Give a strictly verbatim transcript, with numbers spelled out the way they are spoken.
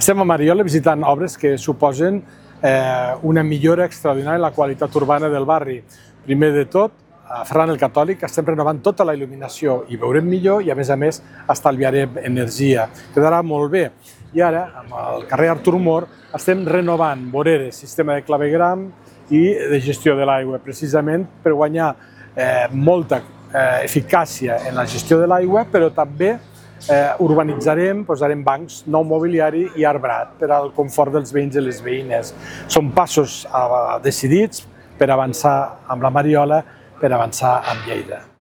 Estem a Mariola visitant obres que suposen eh, una millora extraordinària en la qualitat urbana del barri. Primer de tot, a Ferran el Catòlic estem renovant tota la il·luminació i veurem millor i, a més a més, estalviarem energia. Quedarà molt bé. I ara, amb el carrer Artur Mor, estem renovant voreres, sistema de clavegram i de gestió de l'aigua, precisament per guanyar eh, molta eh, eficàcia en la gestió de l'aigua, però també Eh, urbanitzarem, posarem bancs, nou mobiliari i arbrat per al confort dels veïns i les veïnes. Són passos eh, decidits per avançar amb la Mariola, per avançar amb Lleida.